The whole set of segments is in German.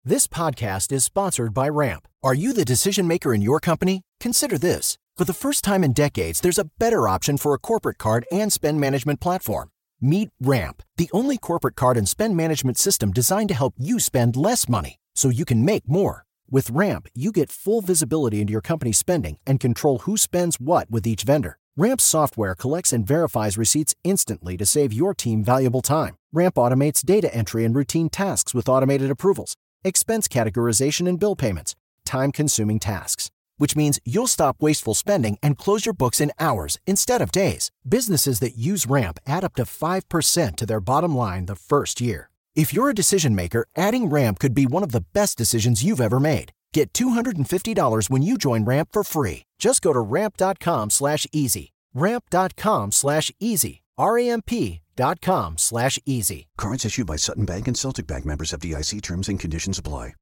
This podcast is sponsored by Ramp. Are you the decision maker in your company? Consider this. For the first time in decades, there's a better option for a corporate card and spend management platform. Meet Ramp, the only corporate card and spend management system designed to help you spend less money so you can make more. With Ramp, you get full visibility into your company's spending and control who spends what with each vendor. Ramp's software collects and verifies receipts instantly to save your team valuable time. Ramp automates data entry and routine tasks with automated approvals, expense categorization and bill payments, time-consuming tasks, which means you'll stop wasteful spending and close your books in hours instead of days. Businesses that use Ramp add up to 5% to their bottom line the first year. If you're a decision maker, adding Ramp could be one of the best decisions you've ever made. Get $250 when you join Ramp for free. Just go to ramp.com/easy. Ramp.com/easy. ramp.com/easy. Cards issued by Sutton Bank and Celtic Bank, members FDIC. Terms and conditions apply.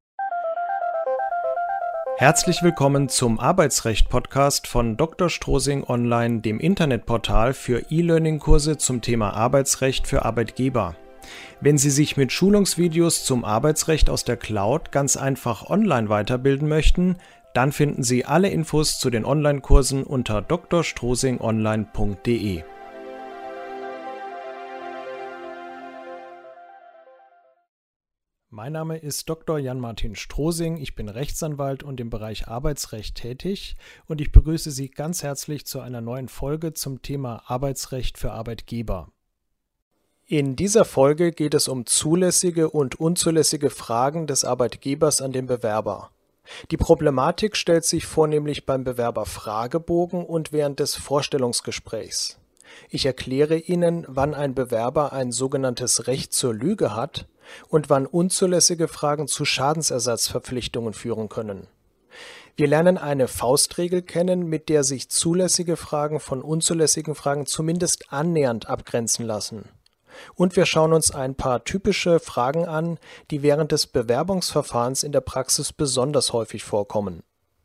Herzlich willkommen zum Arbeitsrecht-Podcast von Dr. Strosing Online, dem Internetportal für E-Learning-Kurse zum Thema Arbeitsrecht für Arbeitgeber. Wenn Sie sich mit Schulungsvideos zum Arbeitsrecht aus der Cloud ganz einfach online weiterbilden möchten, dann finden Sie alle Infos zu den Online-Kursen unter drstrosingonline.de. Mein Name ist Dr. Jan-Martin Strosing, ich bin Rechtsanwalt und im Bereich Arbeitsrecht tätig und ich begrüße Sie ganz herzlich zu einer neuen Folge zum Thema Arbeitsrecht für Arbeitgeber. In dieser Folge geht es um zulässige und unzulässige Fragen des Arbeitgebers an den Bewerber. Die Problematik stellt sich vornehmlich beim Bewerberfragebogen und während des Vorstellungsgesprächs. Ich erkläre Ihnen, wann ein Bewerber ein sogenanntes Recht zur Lüge hat und wann unzulässige Fragen zu Schadensersatzverpflichtungen führen können. Wir lernen eine Faustregel kennen, mit der sich zulässige Fragen von unzulässigen Fragen zumindest annähernd abgrenzen lassen. Und wir schauen uns ein paar typische Fragen an, die während des Bewerbungsverfahrens in der Praxis besonders häufig vorkommen.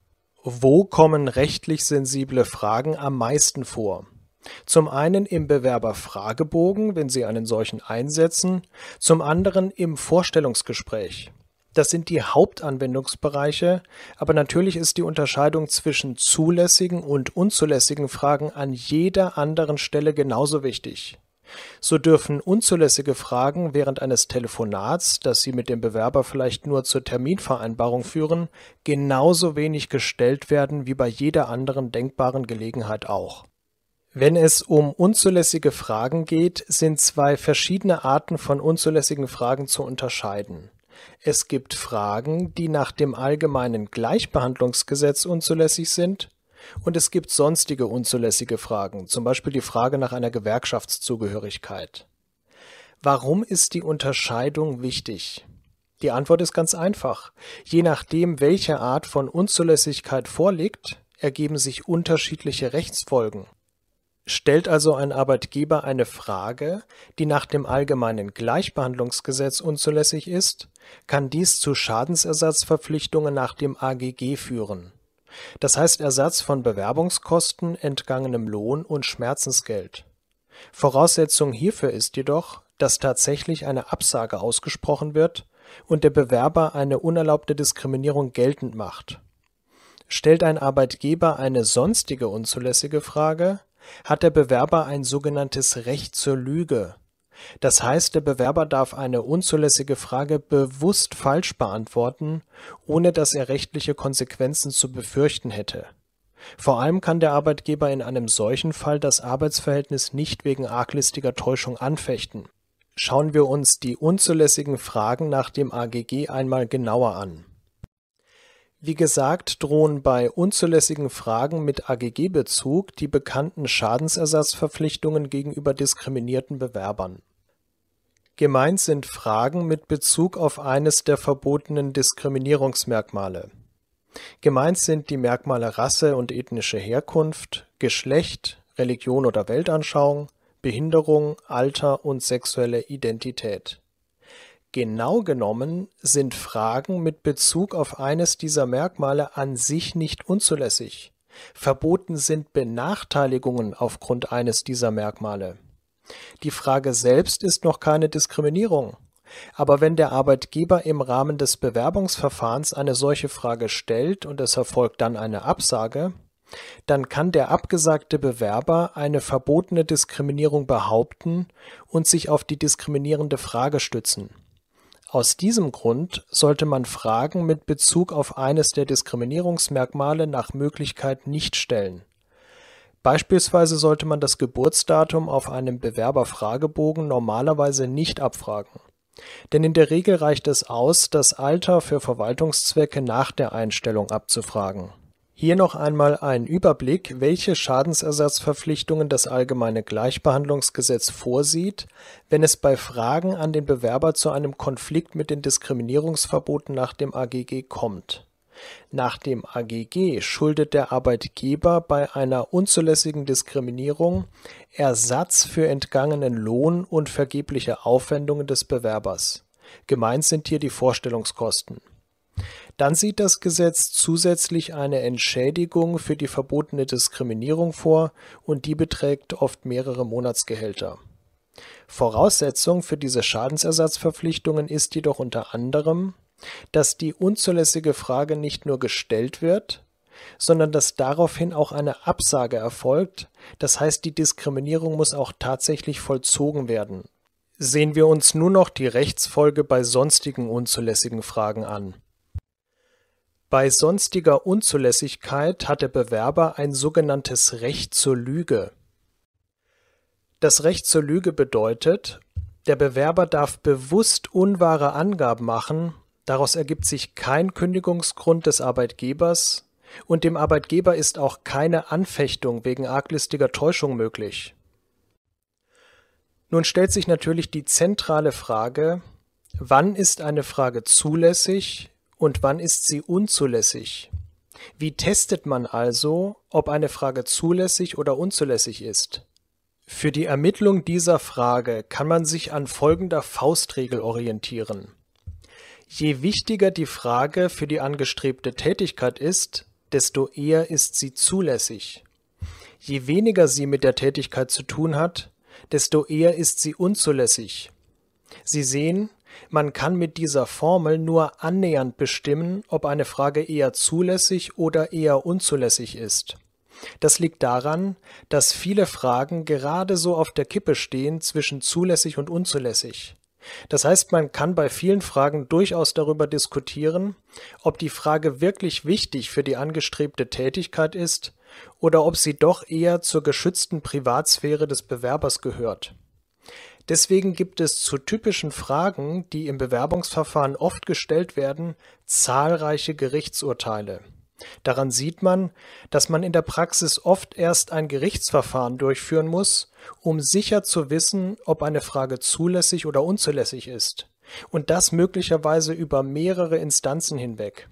Wo kommen rechtlich sensible Fragen am meisten vor? Zum einen im Bewerberfragebogen, wenn Sie einen solchen einsetzen, zum anderen im Vorstellungsgespräch. Das sind die Hauptanwendungsbereiche, aber natürlich ist die Unterscheidung zwischen zulässigen und unzulässigen Fragen an jeder anderen Stelle genauso wichtig. So dürfen unzulässige Fragen während eines Telefonats, das Sie mit dem Bewerber vielleicht nur zur Terminvereinbarung führen, genauso wenig gestellt werden wie bei jeder anderen denkbaren Gelegenheit auch. Wenn es um unzulässige Fragen geht, sind zwei verschiedene Arten von unzulässigen Fragen zu unterscheiden. Es gibt Fragen, die nach dem Allgemeinen Gleichbehandlungsgesetz unzulässig sind, und es gibt sonstige unzulässige Fragen, zum Beispiel die Frage nach einer Gewerkschaftszugehörigkeit. Warum ist die Unterscheidung wichtig? Die Antwort ist ganz einfach. Je nachdem, welche Art von Unzulässigkeit vorliegt, ergeben sich unterschiedliche Rechtsfolgen. Stellt also ein Arbeitgeber eine Frage, die nach dem Allgemeinen Gleichbehandlungsgesetz unzulässig ist, kann dies zu Schadensersatzverpflichtungen nach dem AGG führen. Das heißt Ersatz von Bewerbungskosten, entgangenem Lohn und Schmerzensgeld. Voraussetzung hierfür ist jedoch, dass tatsächlich eine Absage ausgesprochen wird und der Bewerber eine unerlaubte Diskriminierung geltend macht. Stellt ein Arbeitgeber eine sonstige unzulässige Frage, hat der Bewerber ein sogenanntes Recht zur Lüge. Das heißt, der Bewerber darf eine unzulässige Frage bewusst falsch beantworten, ohne dass er rechtliche Konsequenzen zu befürchten hätte. Vor allem kann der Arbeitgeber in einem solchen Fall das Arbeitsverhältnis nicht wegen arglistiger Täuschung anfechten. Schauen wir uns die unzulässigen Fragen nach dem AGG einmal genauer an. Wie gesagt, drohen bei unzulässigen Fragen mit AGG-Bezug die bekannten Schadensersatzverpflichtungen gegenüber diskriminierten Bewerbern. Gemeint sind Fragen mit Bezug auf eines der verbotenen Diskriminierungsmerkmale. Gemeint sind die Merkmale Rasse und ethnische Herkunft, Geschlecht, Religion oder Weltanschauung, Behinderung, Alter und sexuelle Identität. Genau genommen sind Fragen mit Bezug auf eines dieser Merkmale an sich nicht unzulässig. Verboten sind Benachteiligungen aufgrund eines dieser Merkmale. Die Frage selbst ist noch keine Diskriminierung. Aber wenn der Arbeitgeber im Rahmen des Bewerbungsverfahrens eine solche Frage stellt und es erfolgt dann eine Absage, dann kann der abgesagte Bewerber eine verbotene Diskriminierung behaupten und sich auf die diskriminierende Frage stützen. Aus diesem Grund sollte man Fragen mit Bezug auf eines der Diskriminierungsmerkmale nach Möglichkeit nicht stellen. Beispielsweise sollte man das Geburtsdatum auf einem Bewerberfragebogen normalerweise nicht abfragen. Denn in der Regel reicht es aus, das Alter für Verwaltungszwecke nach der Einstellung abzufragen. Hier noch einmal ein Überblick, welche Schadensersatzverpflichtungen das Allgemeine Gleichbehandlungsgesetz vorsieht, wenn es bei Fragen an den Bewerber zu einem Konflikt mit den Diskriminierungsverboten nach dem AGG kommt. Nach dem AGG schuldet der Arbeitgeber bei einer unzulässigen Diskriminierung Ersatz für entgangenen Lohn und vergebliche Aufwendungen des Bewerbers. Gemeint sind hier die Vorstellungskosten. Dann sieht das Gesetz zusätzlich eine Entschädigung für die verbotene Diskriminierung vor und die beträgt oft mehrere Monatsgehälter. Voraussetzung für diese Schadensersatzverpflichtungen ist jedoch unter anderem, dass die unzulässige Frage nicht nur gestellt wird, sondern dass daraufhin auch eine Absage erfolgt, das heißt, die Diskriminierung muss auch tatsächlich vollzogen werden. Sehen wir uns nun noch die Rechtsfolge bei sonstigen unzulässigen Fragen an. Bei sonstiger Unzulässigkeit hat der Bewerber ein sogenanntes Recht zur Lüge. Das Recht zur Lüge bedeutet, der Bewerber darf bewusst unwahre Angaben machen, daraus ergibt sich kein Kündigungsgrund des Arbeitgebers und dem Arbeitgeber ist auch keine Anfechtung wegen arglistiger Täuschung möglich. Nun stellt sich natürlich die zentrale Frage, wann ist eine Frage zulässig und wann ist sie unzulässig? Wie testet man also, ob eine Frage zulässig oder unzulässig ist? Für die Ermittlung dieser Frage kann man sich an folgender Faustregel orientieren. Je wichtiger die Frage für die angestrebte Tätigkeit ist, desto eher ist sie zulässig. Je weniger sie mit der Tätigkeit zu tun hat, desto eher ist sie unzulässig. Sie sehen, man kann mit dieser Formel nur annähernd bestimmen, ob eine Frage eher zulässig oder eher unzulässig ist. Das liegt daran, dass viele Fragen gerade so auf der Kippe stehen zwischen zulässig und unzulässig. Das heißt, man kann bei vielen Fragen durchaus darüber diskutieren, ob die Frage wirklich wichtig für die angestrebte Tätigkeit ist oder ob sie doch eher zur geschützten Privatsphäre des Bewerbers gehört. Deswegen gibt es zu typischen Fragen, die im Bewerbungsverfahren oft gestellt werden, zahlreiche Gerichtsurteile. Daran sieht man, dass man in der Praxis oft erst ein Gerichtsverfahren durchführen muss, um sicher zu wissen, ob eine Frage zulässig oder unzulässig ist. Und das möglicherweise über mehrere Instanzen hinweg.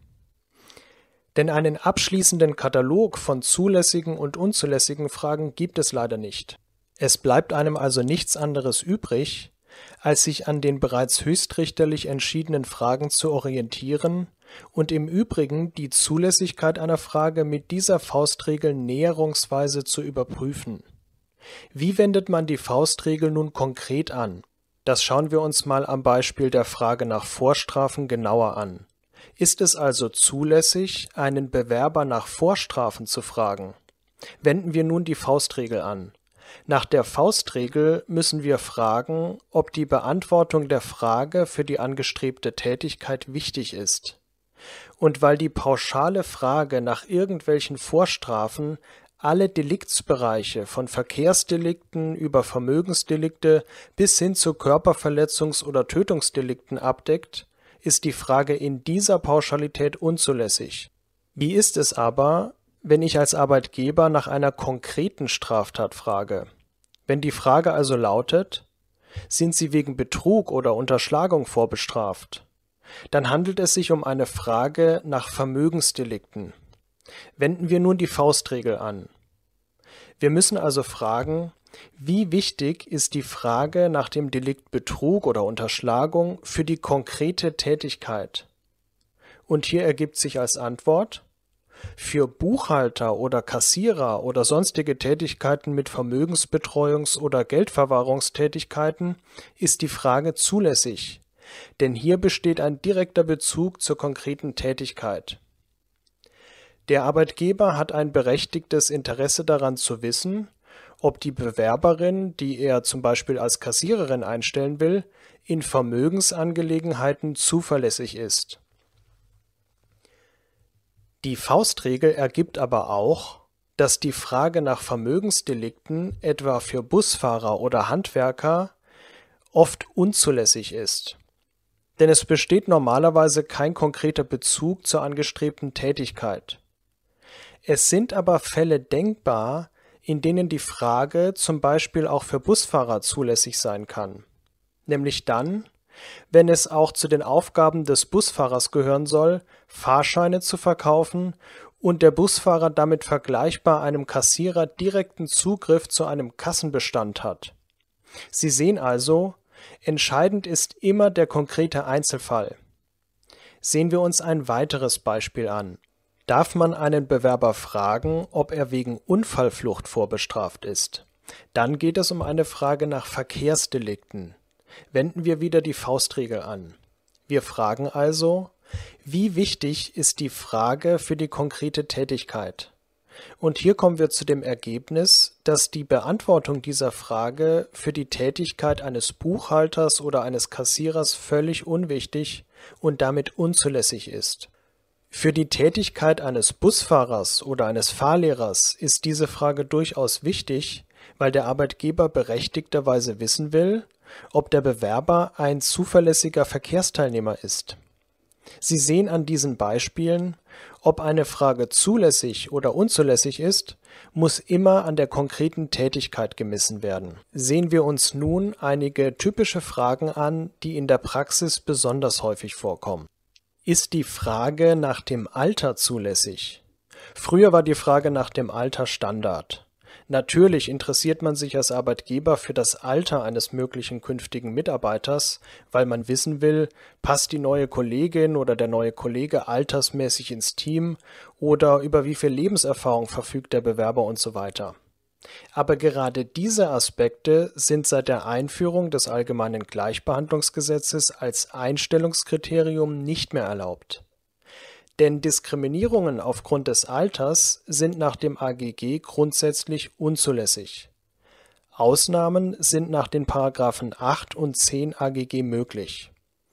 Denn einen abschließenden Katalog von zulässigen und unzulässigen Fragen gibt es leider nicht. Es bleibt einem also nichts anderes übrig, als sich an den bereits höchstrichterlich entschiedenen Fragen zu orientieren und im Übrigen die Zulässigkeit einer Frage mit dieser Faustregel näherungsweise zu überprüfen. Wie wendet man die Faustregel nun konkret an? Das schauen wir uns mal am Beispiel der Frage nach Vorstrafen genauer an. Ist es also zulässig, einen Bewerber nach Vorstrafen zu fragen? Wenden wir nun die Faustregel an. Nach der Faustregel müssen wir fragen, ob die Beantwortung der Frage für die angestrebte Tätigkeit wichtig ist. Und weil die pauschale Frage nach irgendwelchen Vorstrafen alle Deliktsbereiche von Verkehrsdelikten über Vermögensdelikte bis hin zu Körperverletzungs- oder Tötungsdelikten abdeckt, ist die Frage in dieser Pauschalität unzulässig. Wie ist es aber, wenn ich als Arbeitgeber nach einer konkreten Straftat frage? Wenn die Frage also lautet, sind Sie wegen Betrug oder Unterschlagung vorbestraft? Dann handelt es sich um eine Frage nach Vermögensdelikten. Wenden wir nun die Faustregel an. Wir müssen also fragen, wie wichtig ist die Frage nach dem Delikt Betrug oder Unterschlagung für die konkrete Tätigkeit? Und hier ergibt sich als Antwort: Für Buchhalter oder Kassierer oder sonstige Tätigkeiten mit Vermögensbetreuungs- oder Geldverwahrungstätigkeiten ist die Frage zulässig, denn hier besteht ein direkter Bezug zur konkreten Tätigkeit. Der Arbeitgeber hat ein berechtigtes Interesse daran zu wissen, ob die Bewerberin, die er zum Beispiel als Kassiererin einstellen will, in Vermögensangelegenheiten zuverlässig ist. Die Faustregel ergibt aber auch, dass die Frage nach Vermögensdelikten, etwa für Busfahrer oder Handwerker, oft unzulässig ist. Denn es besteht normalerweise kein konkreter Bezug zur angestrebten Tätigkeit. Es sind aber Fälle denkbar, in denen die Frage zum Beispiel auch für Busfahrer zulässig sein kann. Nämlich dann, wenn es auch zu den Aufgaben des Busfahrers gehören soll, Fahrscheine zu verkaufen und der Busfahrer damit vergleichbar einem Kassierer direkten Zugriff zu einem Kassenbestand hat. Sie sehen also, entscheidend ist immer der konkrete Einzelfall. Sehen wir uns ein weiteres Beispiel an. Darf man einen Bewerber fragen, ob er wegen Unfallflucht vorbestraft ist? Dann geht es um eine Frage nach Verkehrsdelikten. Wenden wir wieder die Faustregel an. Wir fragen also, wie wichtig ist die Frage für die konkrete Tätigkeit? Und hier kommen wir zu dem Ergebnis, dass die Beantwortung dieser Frage für die Tätigkeit eines Buchhalters oder eines Kassierers völlig unwichtig und damit unzulässig ist. Für die Tätigkeit eines Busfahrers oder eines Fahrlehrers ist diese Frage durchaus wichtig, weil der Arbeitgeber berechtigterweise wissen will, ob der Bewerber ein zuverlässiger Verkehrsteilnehmer ist. Sie sehen an diesen Beispielen, ob eine Frage zulässig oder unzulässig ist, muss immer an der konkreten Tätigkeit gemessen werden. Sehen wir uns nun einige typische Fragen an, die in der Praxis besonders häufig vorkommen. Ist die Frage nach dem Alter zulässig? Früher war die Frage nach dem Alter Standard. Natürlich interessiert man sich als Arbeitgeber für das Alter eines möglichen künftigen Mitarbeiters, weil man wissen will, passt die neue Kollegin oder der neue Kollege altersmäßig ins Team oder über wie viel Lebenserfahrung verfügt der Bewerber und so weiter. Aber gerade diese Aspekte sind seit der Einführung des Allgemeinen Gleichbehandlungsgesetzes als Einstellungskriterium nicht mehr erlaubt. Denn Diskriminierungen aufgrund des Alters sind nach dem AGG grundsätzlich unzulässig. Ausnahmen sind nach den Paragraphen 8 und 10 AGG möglich.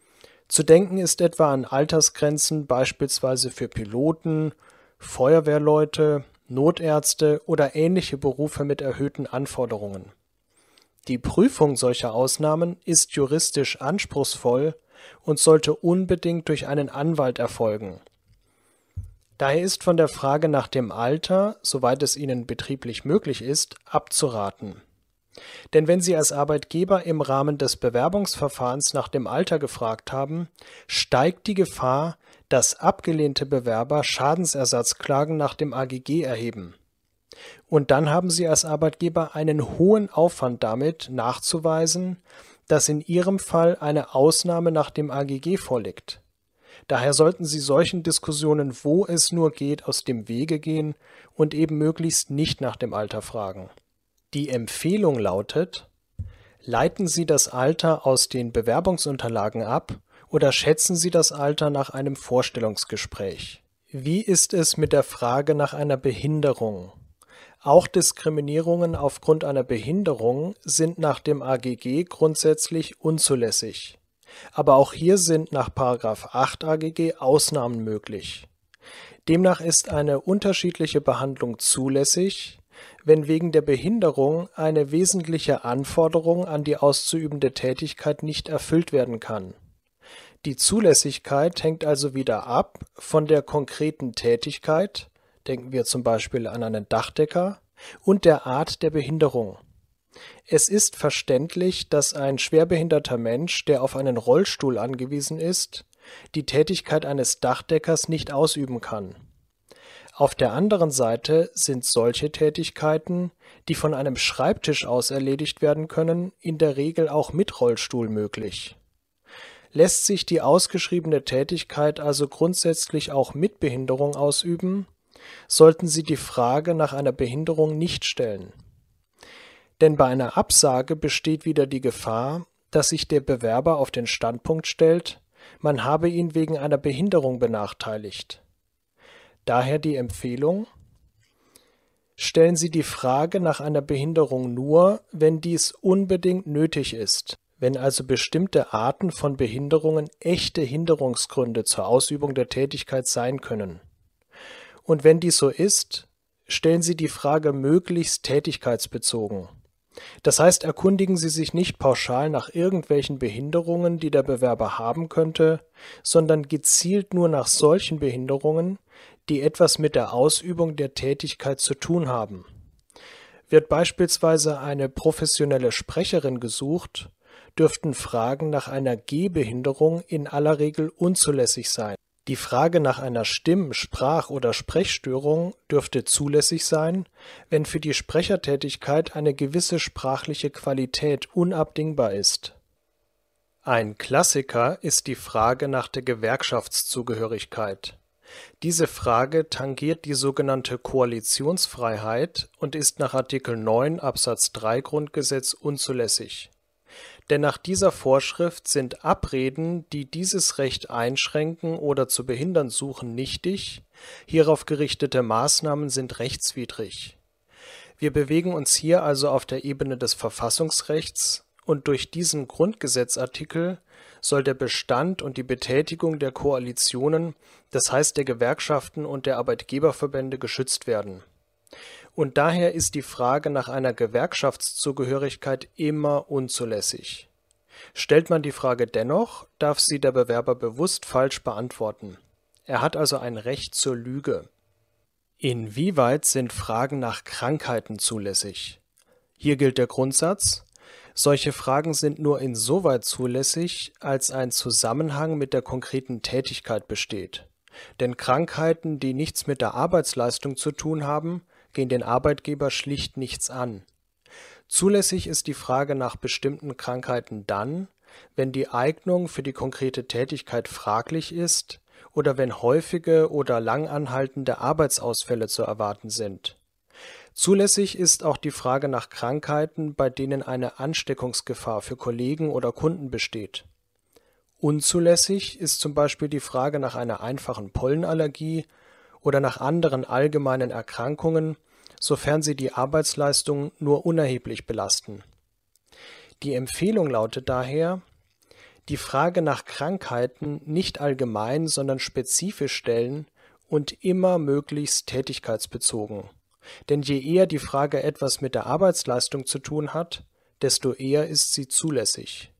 Zu denken ist etwa an Altersgrenzen beispielsweise für Piloten, Feuerwehrleute, Notärzte oder ähnliche Berufe mit erhöhten Anforderungen. Die Prüfung solcher Ausnahmen ist juristisch anspruchsvoll und sollte unbedingt durch einen Anwalt erfolgen. Daher ist von der Frage nach dem Alter, soweit es Ihnen betrieblich möglich ist, abzuraten. Denn wenn Sie als Arbeitgeber im Rahmen des Bewerbungsverfahrens nach dem Alter gefragt haben, steigt die Gefahr, dass abgelehnte Bewerber Schadensersatzklagen nach dem AGG erheben. Und dann haben Sie als Arbeitgeber einen hohen Aufwand damit, nachzuweisen, dass in Ihrem Fall eine Ausnahme nach dem AGG vorliegt. Daher sollten Sie solchen Diskussionen, wo es nur geht, aus dem Wege gehen und eben möglichst nicht nach dem Alter fragen. Die Empfehlung lautet: Leiten Sie das Alter aus den Bewerbungsunterlagen ab oder schätzen Sie das Alter nach einem Vorstellungsgespräch? Wie ist es mit der Frage nach einer Behinderung? Auch Diskriminierungen aufgrund einer Behinderung sind nach dem AGG grundsätzlich unzulässig. Aber auch hier sind nach § 8 AGG Ausnahmen möglich. Demnach ist eine unterschiedliche Behandlung zulässig, wenn wegen der Behinderung eine wesentliche Anforderung an die auszuübende Tätigkeit nicht erfüllt werden kann. Die Zulässigkeit hängt also wieder ab von der konkreten Tätigkeit, denken wir zum Beispiel an einen Dachdecker, und der Art der Behinderung. Es ist verständlich, dass ein schwerbehinderter Mensch, der auf einen Rollstuhl angewiesen ist, die Tätigkeit eines Dachdeckers nicht ausüben kann. Auf der anderen Seite sind solche Tätigkeiten, die von einem Schreibtisch aus erledigt werden können, in der Regel auch mit Rollstuhl möglich. Lässt sich die ausgeschriebene Tätigkeit also grundsätzlich auch mit Behinderung ausüben, sollten Sie die Frage nach einer Behinderung nicht stellen. Denn bei einer Absage besteht wieder die Gefahr, dass sich der Bewerber auf den Standpunkt stellt, man habe ihn wegen einer Behinderung benachteiligt. Daher die Empfehlung: Stellen Sie die Frage nach einer Behinderung nur, wenn dies unbedingt nötig ist, wenn also bestimmte Arten von Behinderungen echte Hinderungsgründe zur Ausübung der Tätigkeit sein können. Und wenn dies so ist, stellen Sie die Frage möglichst tätigkeitsbezogen. Das heißt, erkundigen Sie sich nicht pauschal nach irgendwelchen Behinderungen, die der Bewerber haben könnte, sondern gezielt nur nach solchen Behinderungen, die etwas mit der Ausübung der Tätigkeit zu tun haben. Wird beispielsweise eine professionelle Sprecherin gesucht, dürften Fragen nach einer Gehbehinderung in aller Regel unzulässig sein. Die Frage nach einer Stimm-, Sprach- oder Sprechstörung dürfte zulässig sein, wenn für die Sprechertätigkeit eine gewisse sprachliche Qualität unabdingbar ist. Ein Klassiker ist die Frage nach der Gewerkschaftszugehörigkeit. Diese Frage tangiert die sogenannte Koalitionsfreiheit und ist nach Artikel 9 Absatz 3 Grundgesetz unzulässig. Denn nach dieser Vorschrift sind Abreden, die dieses Recht einschränken oder zu behindern suchen, nichtig, hierauf gerichtete Maßnahmen sind rechtswidrig. Wir bewegen uns hier also auf der Ebene des Verfassungsrechts und durch diesen Grundgesetzartikel soll der Bestand und die Betätigung der Koalitionen, das heißt der Gewerkschaften und der Arbeitgeberverbände, geschützt werden. Und daher ist die Frage nach einer Gewerkschaftszugehörigkeit immer unzulässig. Stellt man die Frage dennoch, darf sie der Bewerber bewusst falsch beantworten. Er hat also ein Recht zur Lüge. Inwieweit sind Fragen nach Krankheiten zulässig? Hier gilt der Grundsatz: Solche Fragen sind nur insoweit zulässig, als ein Zusammenhang mit der konkreten Tätigkeit besteht. Denn Krankheiten, die nichts mit der Arbeitsleistung zu tun haben, gehen den Arbeitgeber schlicht nichts an. Zulässig ist die Frage nach bestimmten Krankheiten dann, wenn die Eignung für die konkrete Tätigkeit fraglich ist oder wenn häufige oder langanhaltende Arbeitsausfälle zu erwarten sind. Zulässig ist auch die Frage nach Krankheiten, bei denen eine Ansteckungsgefahr für Kollegen oder Kunden besteht. Unzulässig ist zum Beispiel die Frage nach einer einfachen Pollenallergie oder nach anderen allgemeinen Erkrankungen, sofern sie die Arbeitsleistung nur unerheblich belasten. Die Empfehlung lautet daher: Die Frage nach Krankheiten nicht allgemein, sondern spezifisch stellen und immer möglichst tätigkeitsbezogen. Denn je eher die Frage etwas mit der Arbeitsleistung zu tun hat, desto eher ist sie zulässig.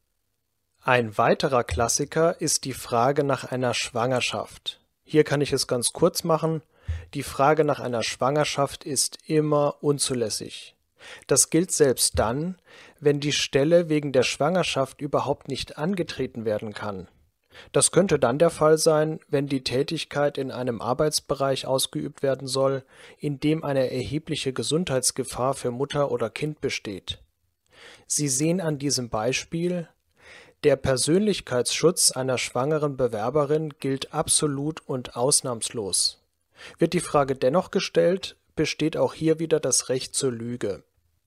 Ein weiterer Klassiker ist die Frage nach einer Schwangerschaft. Hier kann ich es ganz kurz machen: Die Frage nach einer Schwangerschaft ist immer unzulässig. Das gilt selbst dann, wenn die Stelle wegen der Schwangerschaft überhaupt nicht angetreten werden kann. Das könnte dann der Fall sein, wenn die Tätigkeit in einem Arbeitsbereich ausgeübt werden soll, in dem eine erhebliche Gesundheitsgefahr für Mutter oder Kind besteht. Sie sehen an diesem Beispiel: Der Persönlichkeitsschutz einer schwangeren Bewerberin gilt absolut und ausnahmslos. Wird die Frage dennoch gestellt, besteht auch hier wieder das Recht zur Lüge.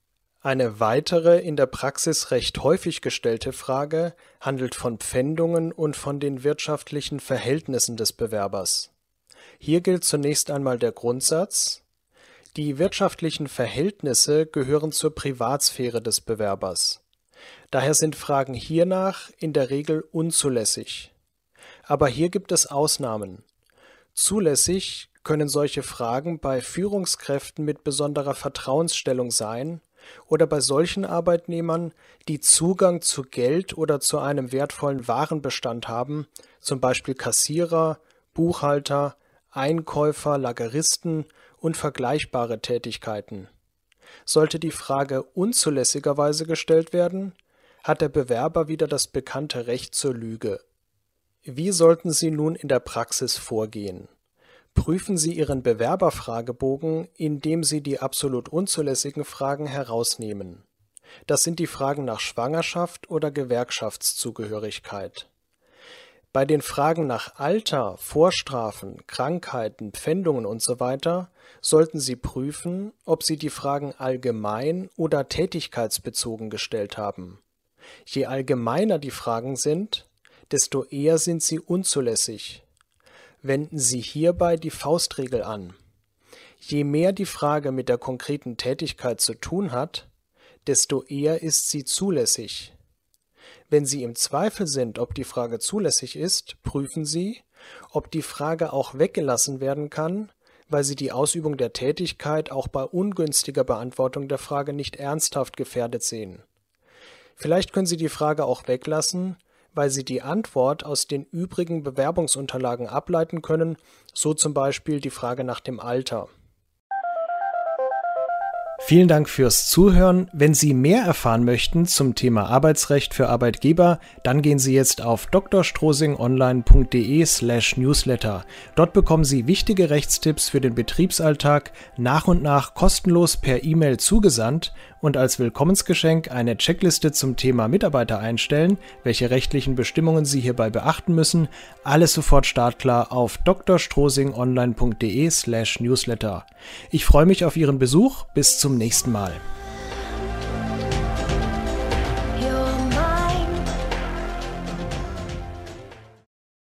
Eine weitere in der Praxis recht häufig gestellte Frage handelt von Pfändungen und von den wirtschaftlichen Verhältnissen des Bewerbers. Hier gilt zunächst einmal der Grundsatz: Die wirtschaftlichen Verhältnisse gehören zur Privatsphäre des Bewerbers. Daher sind Fragen hiernach in der Regel unzulässig. Aber hier gibt es Ausnahmen. Zulässig können solche Fragen bei Führungskräften mit besonderer Vertrauensstellung sein oder bei solchen Arbeitnehmern, die Zugang zu Geld oder zu einem wertvollen Warenbestand haben, zum Beispiel Kassierer, Buchhalter, Einkäufer, Lageristen und vergleichbare Tätigkeiten. Sollte die Frage unzulässigerweise gestellt werden, hat der Bewerber wieder das bekannte Recht zur Lüge. Wie sollten Sie nun in der Praxis vorgehen? Prüfen Sie Ihren Bewerberfragebogen, indem Sie die absolut unzulässigen Fragen herausnehmen. Das sind die Fragen nach Schwangerschaft oder Gewerkschaftszugehörigkeit. Bei den Fragen nach Alter, Vorstrafen, Krankheiten, Pfändungen usw. sollten Sie prüfen, ob Sie die Fragen allgemein oder tätigkeitsbezogen gestellt haben. Je allgemeiner die Fragen sind, desto eher sind sie unzulässig. Wenden Sie hierbei die Faustregel an. Je mehr die Frage mit der konkreten Tätigkeit zu tun hat, desto eher ist sie zulässig. Wenn Sie im Zweifel sind, ob die Frage zulässig ist, prüfen Sie, ob die Frage auch weggelassen werden kann, weil sie die Ausübung der Tätigkeit auch bei ungünstiger Beantwortung der Frage nicht ernsthaft gefährdet sehen. Vielleicht können Sie die Frage auch weglassen, weil Sie die Antwort aus den übrigen Bewerbungsunterlagen ableiten können, so zum Beispiel die Frage nach dem Alter. Vielen Dank fürs Zuhören. Wenn Sie mehr erfahren möchten zum Thema Arbeitsrecht für Arbeitgeber, dann gehen Sie jetzt auf drstrosingonline.de/newsletter. Dort bekommen Sie wichtige Rechtstipps für den Betriebsalltag nach und nach kostenlos per E-Mail zugesandt und als Willkommensgeschenk eine Checkliste zum Thema Mitarbeiter einstellen, welche rechtlichen Bestimmungen Sie hierbei beachten müssen. Alles sofort startklar auf drstrosingonline.de/newsletter. Ich freue mich auf Ihren Besuch. Bis zum nächsten Mal. You're